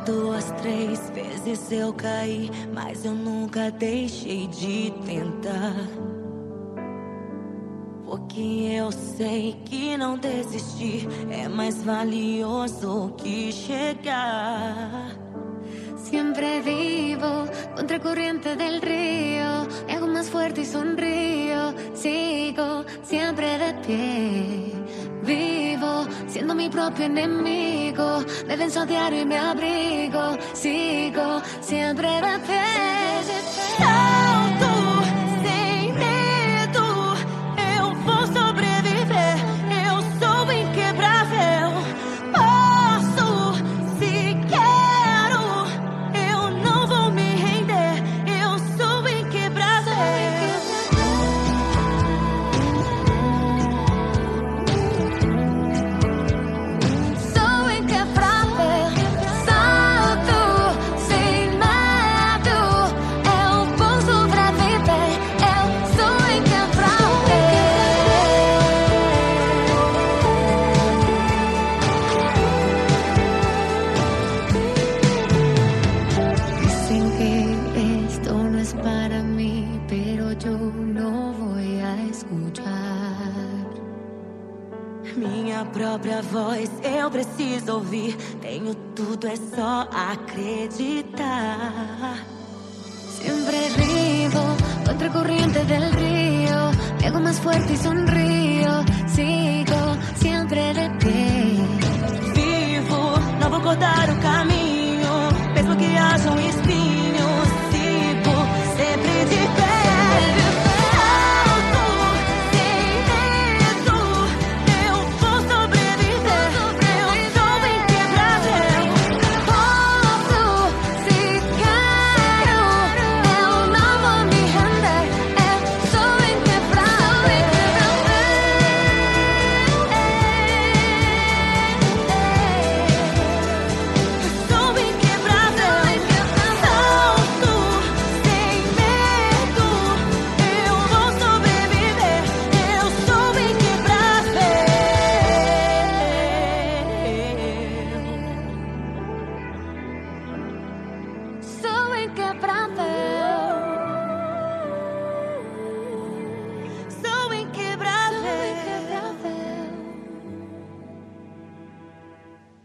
2, 3 vezes eu caí, mas eu nunca deixei de tentar. Porque eu sei que não desistir é mais valioso que chegar. Siempre vivo contra corriente del río, me hago más fuerte y sonrío, sigo siempre de pie. Vivo siendo mi propio enemigo, me venzo a diario y me abrigo, sigo siempre de pie. Salto sem medo, eu vou sobreviver, eu sou inquebrável. Posso, se quero, eu não vou me render, eu sou inquebrável. Sou inquebrável, salto sem medo, eu vou sobreviver, eu sou inquebrável. Dicen que esto no es para mí, pero yo no voy a escuchar. Minha própria voz eu preciso ouvir. Tenho tudo, é só acreditar. Siempre vivo contra corriente del río, me hago más fuerte y sonrío, sigo siempre de pie.